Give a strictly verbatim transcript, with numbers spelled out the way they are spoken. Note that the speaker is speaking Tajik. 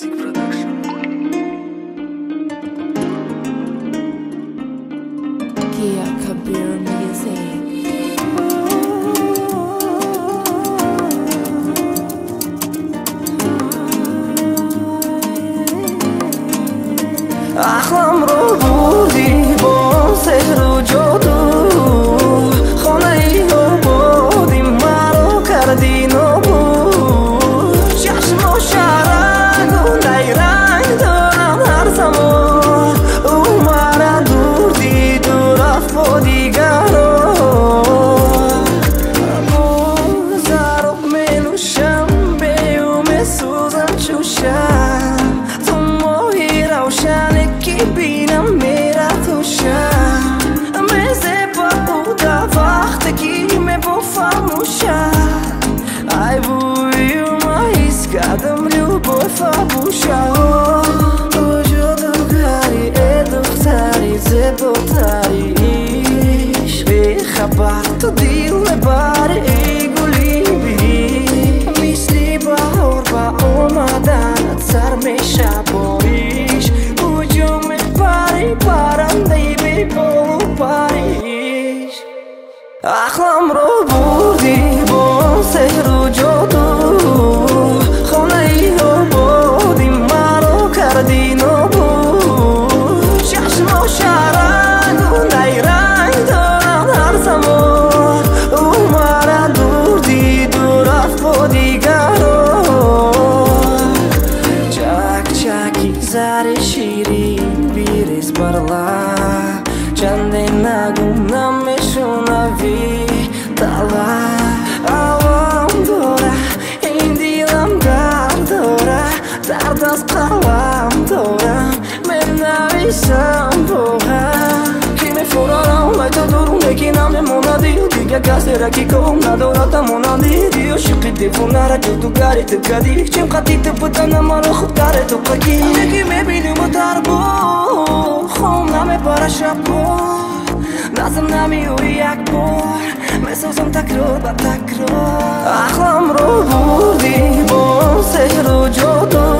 Music Production. Kia Kabir Music. احلام رو بردی با سحر و جادو خانه ای رو بودی مرا کردی نابود چشم و شرنگ و نیرنگ دارم هر زمان او مرا دور دید و رفت با دیگران گذر و می نوشم به او می سوزم چوشم تو ماهی روشنه که بینم میره توشم میزه بوده وقتی که می با فرموشم ای بوی ما حس کردم любовь فروشم وجود گری ای دختری زیباتری عشق خبر تو دل میبری ای گلی بی مثل بهار با اومدنت سر میشه باریش وجود میبری پرنده بی بال و پریش احلام رو بردی با سحر و جادو خانه ای رو بودی مرا کردی نابود چشم و شرنگ و نیرنگ دارم هر زمان او مرا دور دید و رفت با دیگران چک چکی زر شیرین بیریز بر لب چندین نگو نمیشنوی طلب عوام داره این دیلم درد داره درد از قلم دارم من نویسم بوهم کی میفورارم ای تو درونه کی نمیموندی دیگه کسی را کی کم ندارد مانندی عاشقی دیوونه جادوگری تو کردی چیم قدیده بودن مرا خوب داره تو قگی یکی میبینیم و در بود خون نمیباره شب بود نازم نمیوری یک بار میسازم تکرار با تکرار احلام رو بردی با سحر و جادو